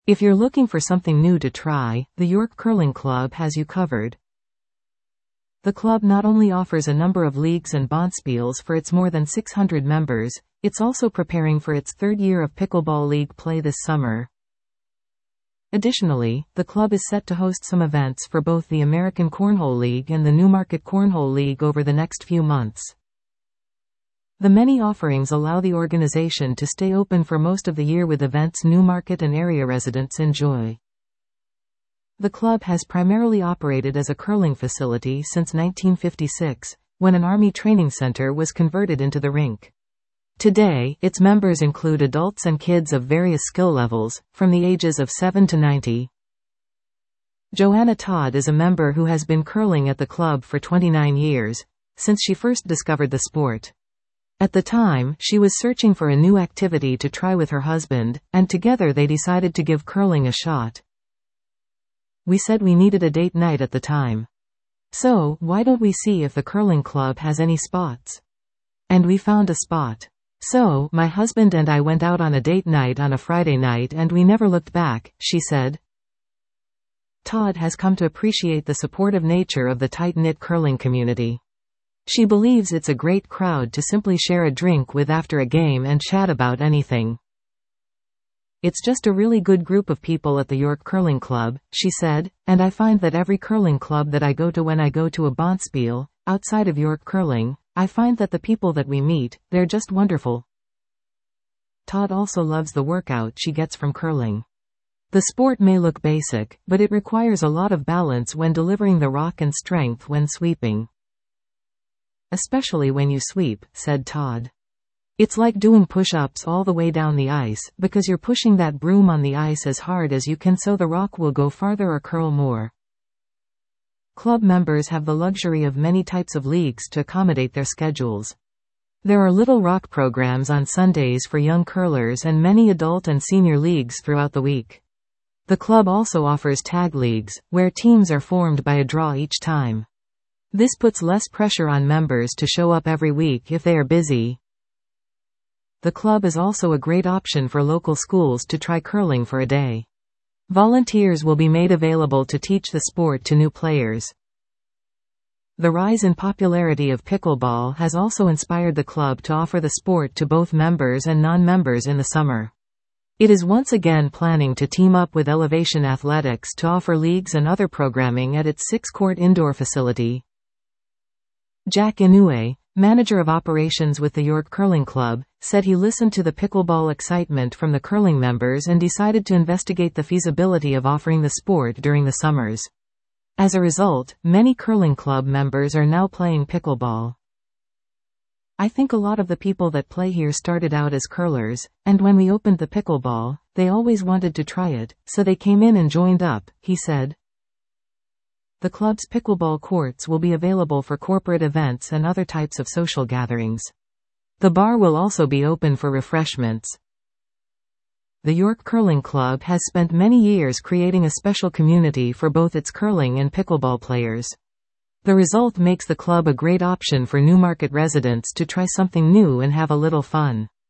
If you're looking for something new to try, the York Curling Club has you covered. The club not only offers a number of leagues and bonspiels for its more than 600 members, it's also preparing for its third year of pickleball league play this summer. Additionally, the club is set to host some events for both the American Cornhole League and the Newmarket Cornhole League over the next few months. The many offerings allow the organization to stay open for most of the year with events Newmarket and area residents enjoy. The club has primarily operated as a curling facility since 1956, when an Army training center was converted into the rink. Today, its members include adults and kids of various skill levels, from the ages of 7 to 90. Joanna Todd is a member who has been curling at the club for 29 years, since she first discovered the sport. At the time, she was searching for a new activity to try with her husband, and together they decided to give curling a shot. We said we needed a date night at the time. So, why don't we see if the curling club has any spots? And we found a spot. So, my husband and I went out on a date night on a Friday night and we never looked back, she said. Todd has come to appreciate the supportive nature of the tight-knit curling community. She believes it's a great crowd to simply share a drink with after a game and chat about anything. It's just a really good group of people at the York Curling Club, she said, and I find that every curling club that I go to when I go to a bonspiel, outside of York Curling, I find that the people that we meet, they're just wonderful. Todd also loves the workout she gets from curling. The sport may look basic, but it requires a lot of balance when delivering the rock and strength when sweeping. Especially when you sweep, said Todd. It's like doing push-ups all the way down the ice, because you're pushing that broom on the ice as hard as you can so the rock will go farther or curl more. Club members have the luxury of many types of leagues to accommodate their schedules. There are Little Rock programs on Sundays for young curlers and many adult and senior leagues throughout the week. The club also offers tag leagues, where teams are formed by a draw each time. This puts less pressure on members to show up every week if they are busy. The club is also a great option for local schools to try curling for a day. Volunteers will be made available to teach the sport to new players. The rise in popularity of pickleball has also inspired the club to offer the sport to both members and non-members in the summer. It is once again planning to team up with Elevation Athletics to offer leagues and other programming at its 6-court indoor facility. Jack Inoue, manager of operations with the York Curling Club, said he listened to the pickleball excitement from the curling members and decided to investigate the feasibility of offering the sport during the summers. As a result, many curling club members are now playing pickleball. I think a lot of the people that play here started out as curlers, and when we opened the pickleball, they always wanted to try it, so they came in and joined up, he said. The club's pickleball courts will be available for corporate events and other types of social gatherings. The bar will also be open for refreshments. The York Curling Club has spent many years creating a special community for both its curling and pickleball players. The result makes the club a great option for Newmarket residents to try something new and have a little fun.